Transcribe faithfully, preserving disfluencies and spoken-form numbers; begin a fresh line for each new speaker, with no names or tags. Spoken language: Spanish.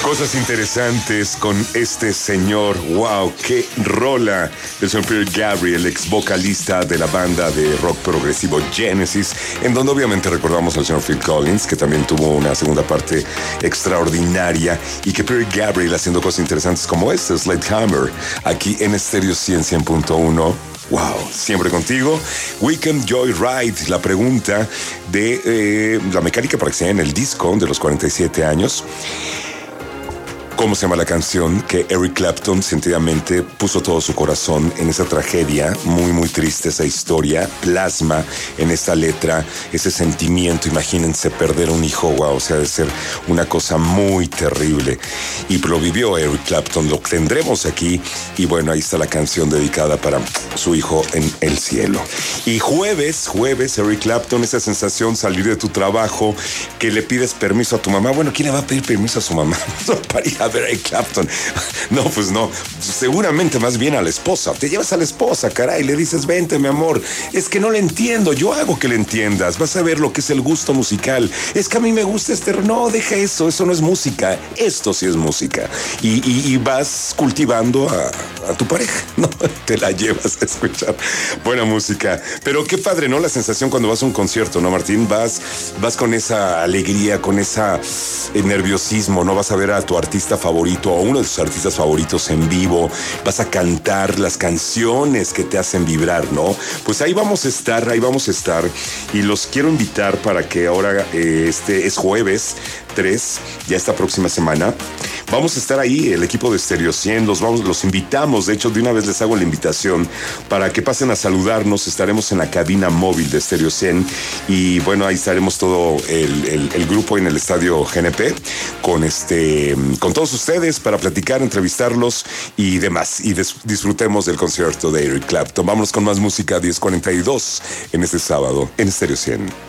Cosas interesantes con este señor. Wow, qué rola del señor Peter Gabriel, ex vocalista de la banda de rock progresivo Genesis, en donde obviamente recordamos al señor Phil Collins, que también tuvo una segunda parte extraordinaria, y que Peter Gabriel haciendo cosas interesantes como este, Sledgehammer, aquí en Stereo cien punto uno. Wow, siempre contigo. Weekend Joyride, la pregunta de eh, la mecánica para que sea en el disco de los cuarenta y siete años. ¿Cómo se llama la canción? Que Eric Clapton sentidamente puso todo su corazón en esa tragedia, muy muy triste esa historia, plasma en esta letra ese sentimiento. Imagínense perder un hijo, wow, o sea, de ser una cosa muy terrible. Y lo vivió Eric Clapton, lo tendremos aquí, y bueno, ahí está la canción dedicada para su hijo en el cielo. Y jueves, jueves, Eric Clapton, esa sensación, salir de tu trabajo, que le pides permiso a tu mamá. Bueno, ¿quién le va a pedir permiso a su mamá para ir a ver a Eric Clapton? No, pues no, seguramente más bien a la esposa. Te llevas a la esposa, caray, le dices, vente, mi amor, es que no le entiendo, yo hago que le entiendas, vas a ver lo que es el gusto musical. Es que a mí me gusta este, no, deja eso, eso no es música, esto sí es música. Y, y, y vas cultivando a, a tu pareja, ¿no? Te la llevas a escuchar buena música. Pero qué padre, ¿no? La sensación cuando vas a un concierto, ¿no, Martín? Vas, vas con esa alegría, con ese eh, nerviosismo, ¿no? Vas a ver a tu artista favorito, o uno de tus artistas favoritos en vivo, vas a cantar las canciones que te hacen vibrar, ¿no? Pues ahí vamos a estar, ahí vamos a estar, y los quiero invitar para que ahora, eh, este es jueves tres, ya esta próxima semana, vamos a estar ahí, el equipo de Stereo cien, los, vamos, los invitamos, de hecho de una vez les hago la invitación para que pasen a saludarnos. Estaremos en la cabina móvil de Stereo cien, y bueno, ahí estaremos todo el, el, el grupo en el estadio G N P, con este, con todos ustedes para platicar, entrevistarlos y demás, y des, disfrutemos del concierto de Eric Clapton. Vámonos con más música, diez cuarenta y dos en este sábado en Stereo cien.